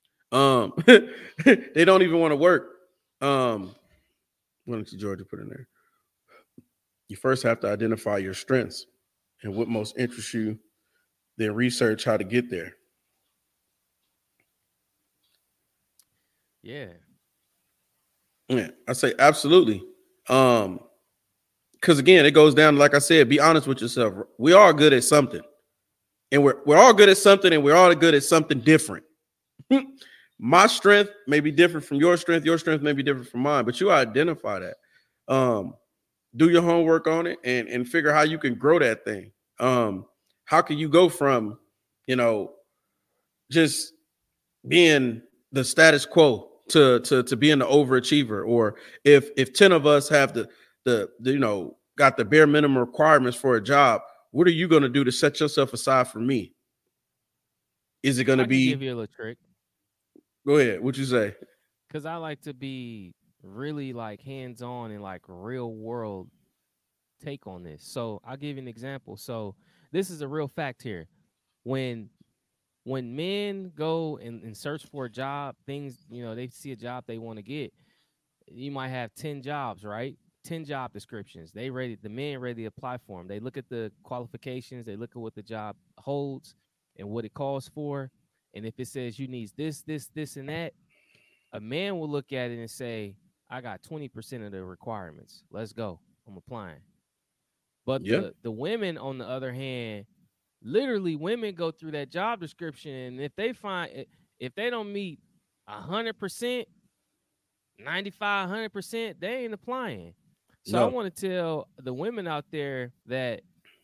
They don't even want to work. Why don't you, Georgia, put in there? You first have to identify your strengths and what most interests you, then research how to get there. Yeah. Yeah, I say absolutely. Because again, it goes down, like I said, be honest with yourself. We are good at something. And we're all good at something, and we're all good at something different. My strength may be different from your strength may be different from mine, but you identify that. Do your homework on it and figure how you can grow that thing. How can you go from, just being the status quo to being the overachiever? Or if 10 of us have the got the bare minimum requirements for a job, what are you going to do to set yourself aside from me? Is it going to be? Give you a little trick. Go ahead. What you say? Because I like to be really like hands-on and like real world take on this. So I'll give you an example. So this is a real fact here. When men go and search for a job, things, they see a job they want to get. You might have 10 jobs, right? 10 job descriptions. The men ready to apply for them. They look at the qualifications. They look at what the job holds and what it calls for. And if it says you need this, and that, a man will look at it and say, I got 20% of the requirements. Let's go. I'm applying. But the women, on the other hand, literally women go through that job description, and if they don't meet 100%, 95, 100%, they ain't applying. So I want to tell the women out there that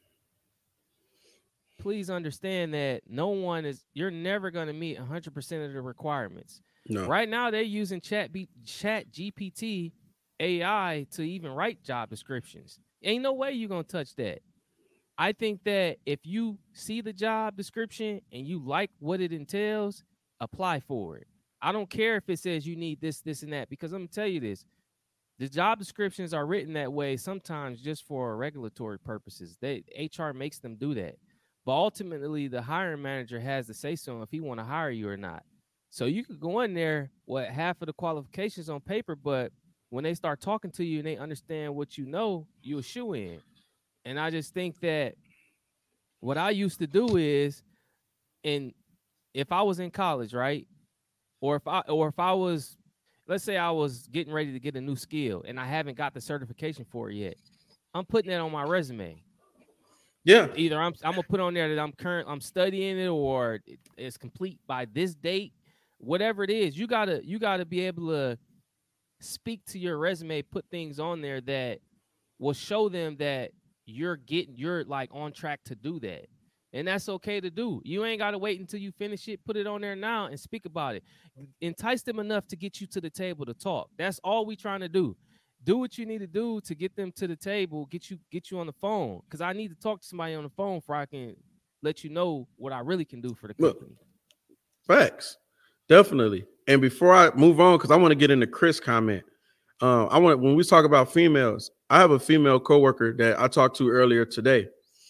please understand that you're never going to meet 100% of the requirements. No. Right now, they're using Chat GPT AI to even write job descriptions. Ain't no way you're going to touch that. I think that if you see the job description and you like what it entails, apply for it. I don't care if it says you need this, and that, because I'm going to tell you this. The job descriptions are written that way sometimes just for regulatory purposes. HR makes them do that. But ultimately, the hiring manager has to say so if he want to hire you or not. So you could go in there with half of the qualifications on paper, but when they start talking to you and they understand what you know, you'll shoe in. And I just think that what I used to do is, if I was in college, right, or if I was, let's say I was getting ready to get a new skill and I haven't got the certification for it yet, I'm putting that on my resume. Yeah. Either I'm gonna put on there that I'm studying it, or it's complete by this date. Whatever it is, you gotta be able to speak to your resume, put things on there that will show them that you're like on track to do that. And that's okay to do. You ain't gotta wait until you finish it. Put it on there now and speak about it. Entice them enough to get you to the table to talk. That's all we trying to do. Do what you need to do to get them to the table, get you on the phone. Because I need to talk to somebody on the phone before I can let you know what I really can do for the company. Facts. Definitely. And before I move on, because I want to get into Chris' comment. when we talk about females, I have a female coworker that I talked to earlier today.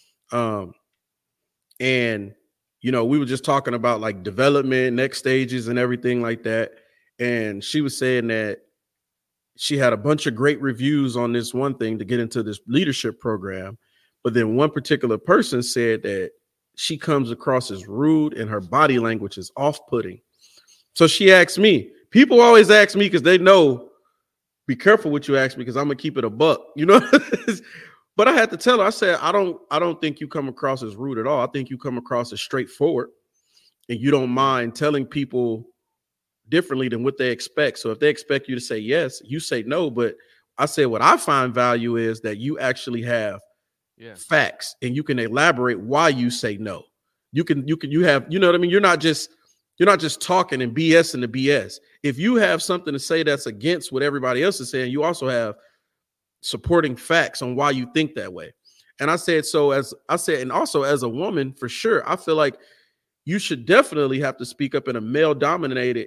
And we were just talking about like development, next stages, and everything like that. And she was saying that she had a bunch of great reviews on this one thing to get into this leadership program. But then one particular person said that she comes across as rude and her body language is off-putting. So she asked me. People always ask me because they know, be careful what you ask me because I'm gonna keep it a buck, But I had to tell her, I said, I don't think you come across as rude at all. I think you come across as straightforward and you don't mind telling people differently than what they expect. So if they expect you to say yes, you say no. But I said, what I find value is that you actually have facts and you can elaborate why you say no. You have, what I mean? You're not just talking and BSing the BS. If you have something to say that's against what everybody else is saying, you also have supporting facts on why you think that way. And I said, and also as a woman, for sure, I feel like you should definitely have to speak up in a male dominated,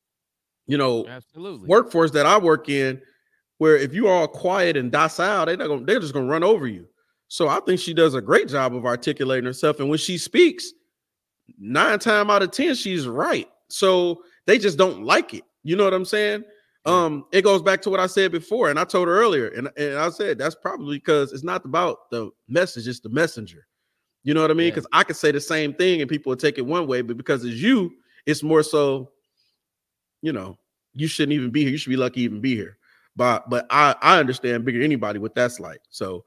absolutely, workforce that I work in, where if you are all quiet and docile, they're just going to run over you. So I think she does a great job of articulating herself. And when she speaks, 9 times out of 10, she's right. So they just don't like it. You know what I'm saying? It goes back to what I said before, and I told her earlier, and I said that's probably because it's not about the message, it's the messenger. You know what I mean? Because I could say the same thing and people would take it one way, but because it's you, it's more so, you shouldn't even be here. You should be lucky to even be here. But I understand bigger than anybody what that's like. So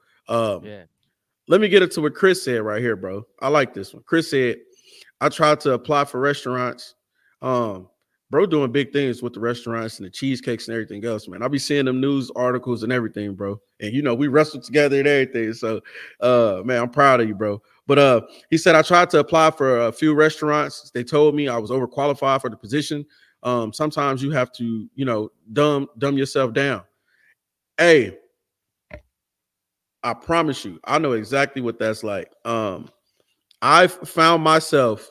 let me get into what Chris said right here, bro. I like this one. Chris said, I tried to apply for restaurants. Bro doing big things with the restaurants and the cheesecakes and everything else, man. I'll be seeing them news articles and everything, bro. And we wrestled together and everything. So man, I'm proud of you, bro. But he said I tried to apply for a few restaurants. They told me I was overqualified for the position. Sometimes you have to, dumb yourself down. Hey, I promise you, I know exactly what that's like. I've found myself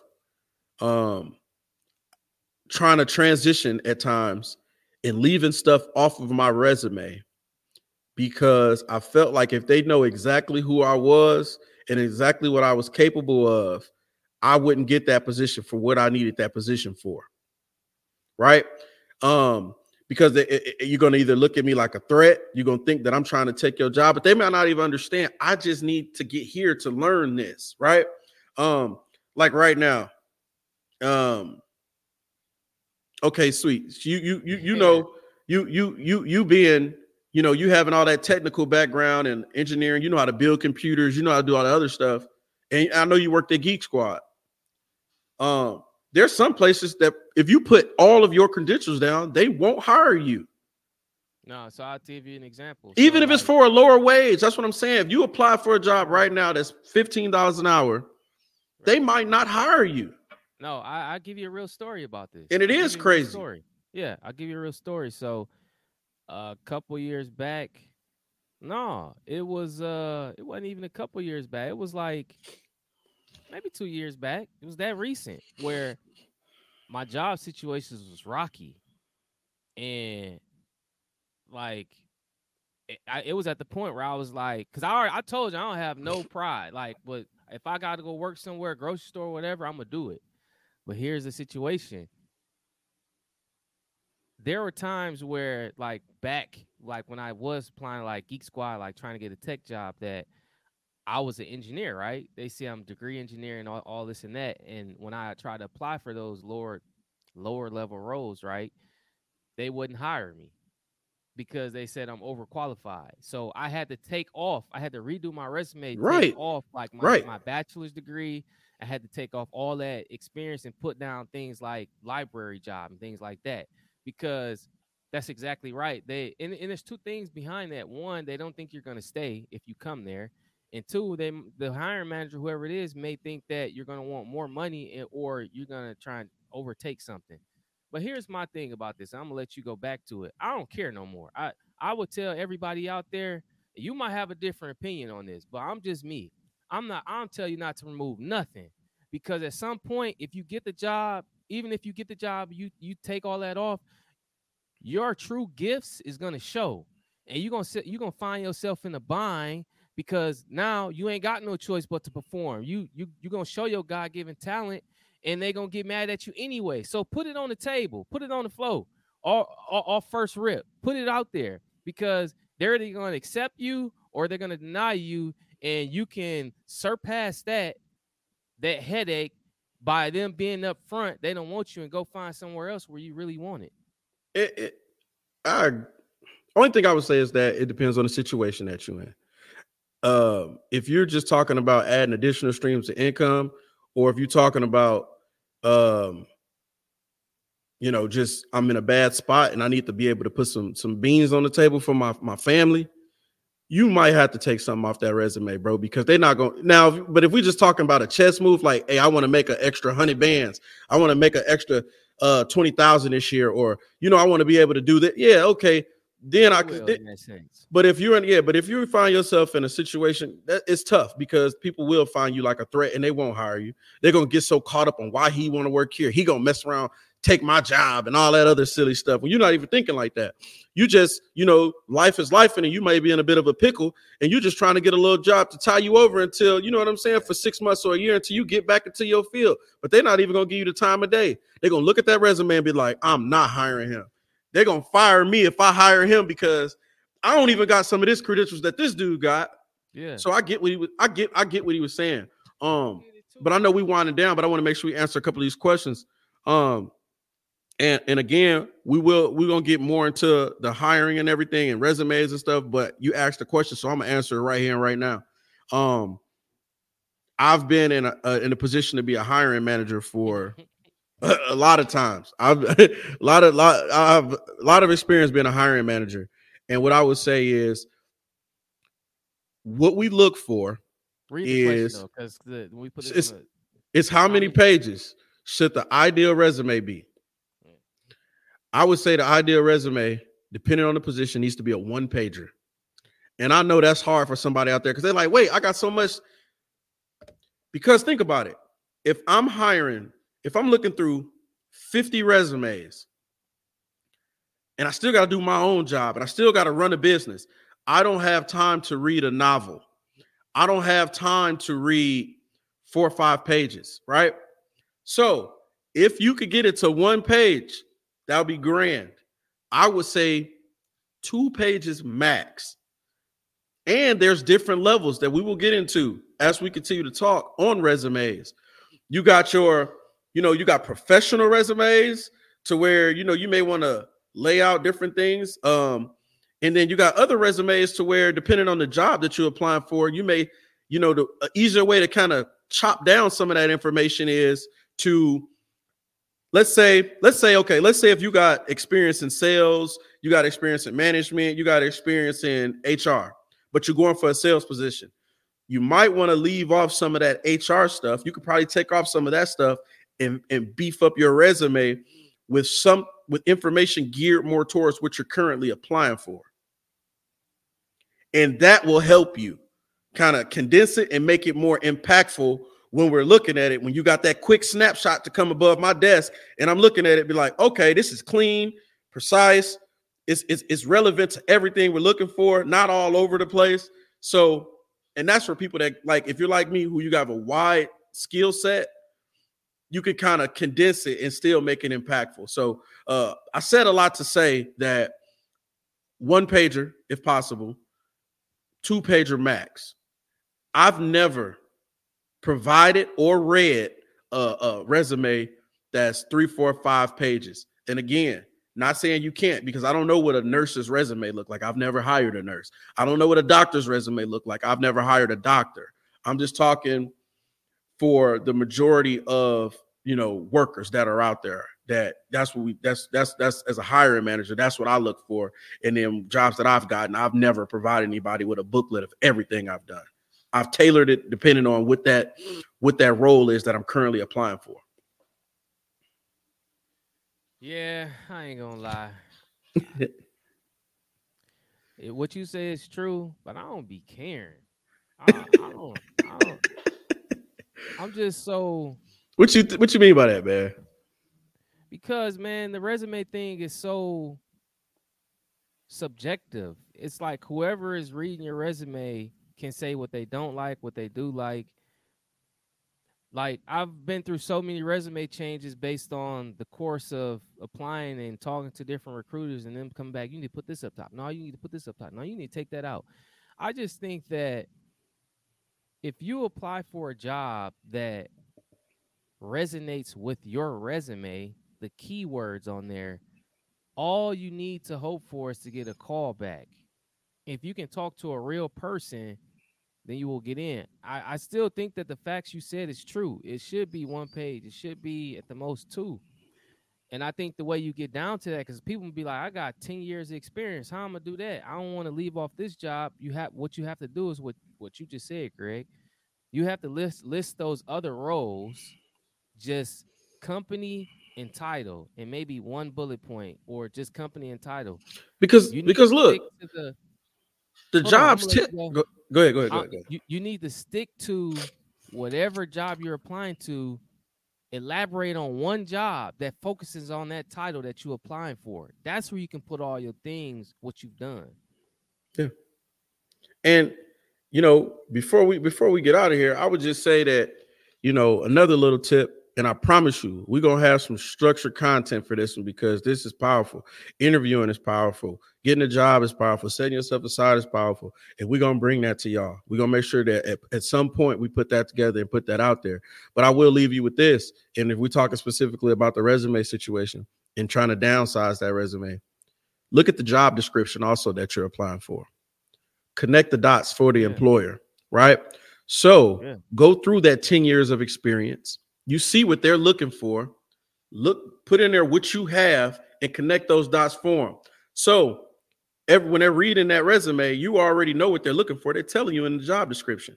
trying to transition at times and leaving stuff off of my resume because I felt like if they know exactly who I was and exactly what I was capable of, I wouldn't get that position for what I needed that position for. Right? Because you're going to either look at me like a threat, you're going to think that I'm trying to take your job, but they might not even understand. I just need to get here to learn this, right? Like right now, okay, sweet. You being, you having all that technical background and engineering, you know how to build computers, you know how to do all the other stuff. And I know you worked at Geek Squad. There's some places that if you put all of your credentials down, they won't hire you. No, so I'll give you an example. Even if it's for a lower wage, that's what I'm saying. If you apply for a job right now that's $15 an hour, they might not hire you. No, I'll give you a real story about this. And it is crazy. Story. Yeah, I'll give you a real story. So a couple years back, it wasn't even a couple years back. It was like maybe 2 years back. It was that recent where my job situation was rocky. And like it was at the point where I was like, because I told you I don't have no pride. Like, but if I got to go work somewhere, grocery store, whatever, I'm going to do it. But here's the situation. There were times where, like, when I was applying, like, Geek Squad, like, trying to get a tech job, that I was an engineer, right? They say I'm a degree engineer and all this and that. And when I tried to apply for those lower level roles, right, they wouldn't hire me because they said I'm overqualified. So I had to take off. I had to redo my resume, take off, like, my bachelor's degree. I had to take off all that experience and put down things like library job and things like that, because that's exactly right. And there's two things behind that. One, they don't think you're going to stay if you come there. And two, the hiring manager, whoever it is, may think that you're going to want more money or you're going to try and overtake something. But here's my thing about this. I'm going to let you go back to it. I don't care no more. I would tell everybody out there, you might have a different opinion on this, but I'm just me. I'm telling you not to remove nothing, because at some point, if you get the job, even if you get the job, you take all that off, your true gifts is gonna show, and you're gonna find yourself in a bind because now you ain't got no choice but to perform. You gonna show your God-given talent, and they gonna get mad at you anyway. So put it on the table, put it on the floor, or first rip, put it out there because they're either gonna accept you or they're gonna deny you, and you can surpass that headache by them being up front. They don't want you, and go find somewhere else where you really want it. Only thing I would say is that it depends on the situation that you're in. If you're just talking about adding additional streams of income, or if you're talking about, just I'm in a bad spot and I need to be able to put some beans on the table for my family, you might have to take something off that resume, bro, because they're not going now. But if we're just talking about a chess move, like, hey, I want to make an extra 100 bands, I want to make an extra 20,000 this year, or I want to be able to do that. Yeah, okay. Then I could. But if you find yourself in a situation that it's tough, because people will find you like a threat and they won't hire you. They're gonna get so caught up on why he want to work here. He gonna mess around, take my job, and all that other silly stuff. When you're not even thinking like that, you just life is life, and you may be in a bit of a pickle, and you're just trying to get a little job to tie you over until for 6 months or a year until you get back into your field. But they're not even gonna give you the time of day. They're gonna look at that resume and be like, I'm not hiring him. They're gonna fire me if I hire him because I don't even got some of this credentials that this dude got. Yeah. So I get what he was saying. But I know we winding down, but I want to make sure we answer a couple of these questions. And again, we're gonna get more into the hiring and everything and resumes and stuff. But you asked the question, so I'm gonna answer it right here and right now. I've been in a position to be a hiring manager for a lot of times. I have a lot of experience being a hiring manager. And what I would say is, what we look for is it's how many pages should the ideal resume be? I would say the ideal resume, depending on the position, needs to be a 1-pager. And I know that's hard for somebody out there because they're like, wait, I got so much. Because think about it. If I'm looking through 50 resumes and I still got to do my own job and I still got to run a business, I don't have time to read a novel. I don't have time to read 4 or 5 pages, right? So if you could get it to 1 page, that would be grand. I would say 2 pages max. And there's different levels that we will get into as we continue to talk on resumes. You got you got professional resumes to where, you may want to lay out different things. And then you got other resumes to where, depending on the job that you're applying for, you may, the easier way to kind of chop down some of that information is to, let's say if you got experience in sales, you got experience in management, you got experience in HR, but you're going for a sales position. You might want to leave off some of that HR stuff. You could probably take off some of that stuff and beef up your resume with information geared more towards what you're currently applying for. And that will help you kind of condense it and make it more impactful when we're looking at it. When you got that quick snapshot to come above my desk and I'm looking at it, be like, okay, this is clean, precise. It's relevant to everything we're looking for, not all over the place. So, and that's for people that, like, if you're like me, who you got a wide skill set, you can kind of condense it and still make it impactful. So I said a lot to say that 1-pager, if possible, 2-pager max. I've never provided or read a resume that's 3, 4, 5 pages. And again, not saying you can't, because I don't know what a nurse's resume look like. I've never hired a nurse. I don't know what a doctor's resume look like. I've never hired a doctor. I'm just talking for the majority of, workers that are out there. That's as a hiring manager, that's what I look for. And then jobs that I've gotten, I've never provided anybody with a booklet of everything I've done. I've tailored it depending on what that role is that I'm currently applying for. Yeah, I ain't gonna lie. What you say is true, but I don't be caring. I don't. I'm just so. What you mean by that, man? Because, man, the resume thing is so subjective. It's like whoever is reading your resume can say what they don't like, what they do like. Like I've been through so many resume changes based on the course of applying and talking to different recruiters and them coming back. You need to put this up top. No, you need to put this up top. No, you need to take that out. I just think that if you apply for a job that resonates with your resume, the keywords on there, all you need to hope for is to get a call back. If you can talk to a real person, then you will get in. I still think that the facts you said is true. It should be one page. It should be at the most 2. And I think the way you get down to that, because people will be like, I got 10 years of experience. How am I gonna do that? I don't want to leave off this job. What you have to do is what you just said, Greg. You have to list those other roles, just company and title, and maybe one bullet point, or just company and title. Because look, the jobs. Go ahead. You need to stick to whatever job you're applying to. Elaborate on one job that focuses on that title that you're applying for. That's where you can put all your things, what you've done. Yeah. And before we get out of here, I would just say that, another little tip, and I promise you, we're going to have some structured content for this one, because this is powerful. Interviewing is powerful. Getting a job is powerful. Setting yourself aside is powerful. And we're going to bring that to y'all. We're going to make sure that at some point we put that together and put that out there. But I will leave you with this. And if we're talking specifically about the resume situation and trying to downsize that resume, look at the job description also that you're applying for. Connect the dots for the employer, right? So go through that 10 years of experience. You see what they're looking for. Put in there what you have and connect those dots for them. So when they're reading that resume, you already know what they're looking for. They're telling you in the job description.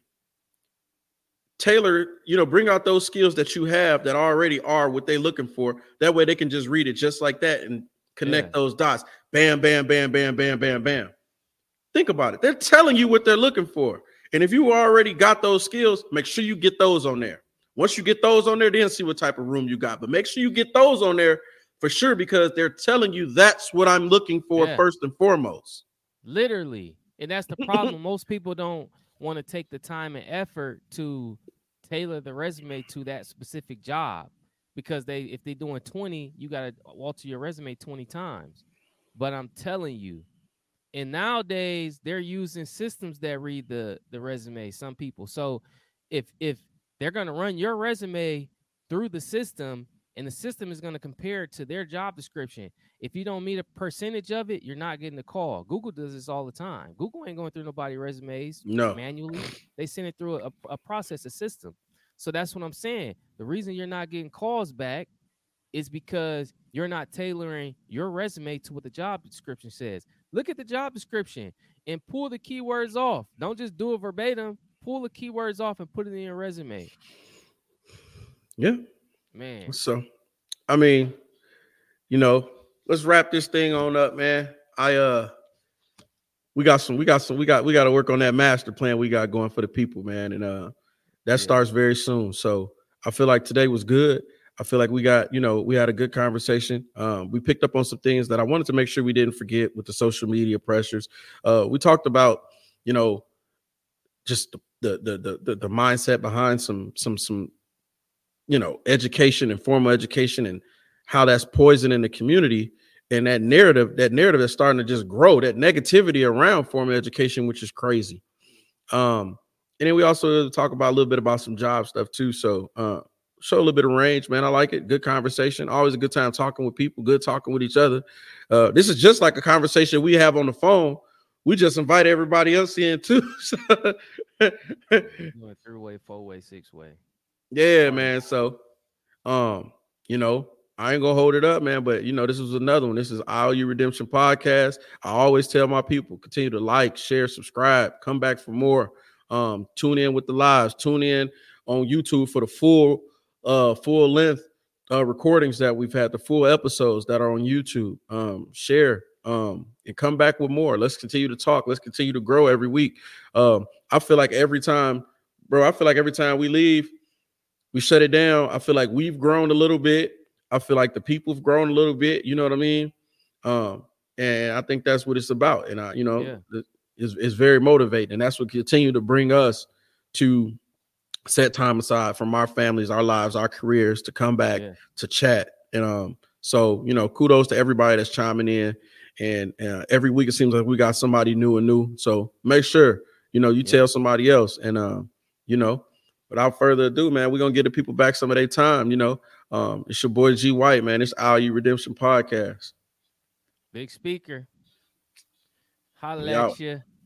Taylor, bring out those skills that you have that already are what they're looking for. That way they can just read it just like that and connect those dots. Bam, bam, bam, bam, bam, bam, bam. Think about it. They're telling you what they're looking for. And if you already got those skills, make sure you get those on there. Once you get those on there, then see what type of room you got. But make sure you get those on there for sure, because they're telling you that's what I'm looking for first and foremost. Literally. And that's the problem. Most people don't want to take the time and effort to tailor the resume to that specific job, because if they're doing 20, you got to alter your resume 20 times. But I'm telling you, and nowadays they're using systems that read the resume, some people. So if they're going to run your resume through the system, and the system is going to compare it to their job description. If you don't meet a percentage of it, you're not getting a call. Google does this all the time. Google ain't going through nobody's resumes manually. They send it through a process, a system. So that's what I'm saying. The reason you're not getting calls back is because you're not tailoring your resume to what the job description says. Look at the job description and pull the keywords off. Don't just do it verbatim. Pull the keywords off and put it in your resume. Yeah. Man. So, let's wrap this thing on up, man. We got to work on that master plan we got going for the people, man. And that starts very soon. So I feel like today was good. I feel like we had a good conversation. We picked up on some things that I wanted to make sure we didn't forget with the social media pressures. We talked about, just the mindset behind some education and formal education, and how that's poisoning the community, and that narrative is starting to just grow, that negativity around formal education, which is crazy. And then we also talk about a little bit about some job stuff too. So show a little bit of range, man. I like it. Good conversation. Always a good time talking with people, good talking with each other. This is just like a conversation we have on the phone. We just invite everybody else in too. Three-way, four-way, six-way. Yeah, man. So, I ain't gonna hold it up, man. But this was another one. This is IOU Redemption Podcast. I always tell my people, continue to like, share, subscribe, come back for more. Tune in with the lives. Tune in on YouTube for the full length recordings that we've had, the full episodes that are on YouTube. Share and come back with more. Let's continue to talk. Let's continue to grow every week. I feel like every time we leave, we shut it down. I feel like we've grown a little bit. I feel like the people have grown a little bit. You know what I mean? And I think that's what it's about. And Yeah. it's very motivating. And that's what continue to bring us to set time aside from our families, our lives, our careers to come back to chat. And so, kudos to everybody that's chiming in. And every week it seems like we got somebody new. So make sure, you tell somebody else. And, without further ado, man, we're going to get the people back some of their time. It's your boy G White, man. It's IU Redemption Podcast. Big speaker. Holla at you.